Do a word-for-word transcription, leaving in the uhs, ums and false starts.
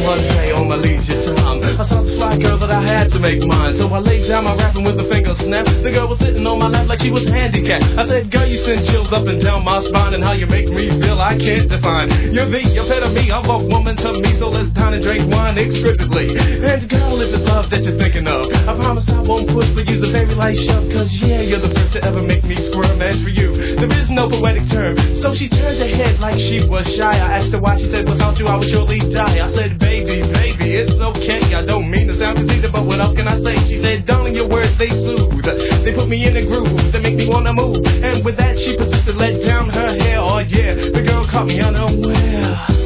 one day on my leisure time, I saw this fly girl that I had to make mine. So I laid down my rapping with a finger snap. The girl was sitting on my lap like she was handicapped. I said, girl, you send chills up and down my spine, and how you make me feel I can't define. You're the epitome of a woman to me, so let's dine and drink wine exquisitely. And girl, if it's love that you're thinking of, I promise I won't push but use a very light shove. Cause yeah, you're the first to ever make me squirm, and for you, there is no poetic term. So she turned her head like she was shy. I asked her why, she said, without you I would surely die. I said, baby, baby, it's okay. I don't mean to sound conceited, but what else can I say? She said, darling, your words, they soothe. They put me in a groove, they make me wanna move. And with that she persisted, let down her hair. Oh yeah, the girl caught me unaware.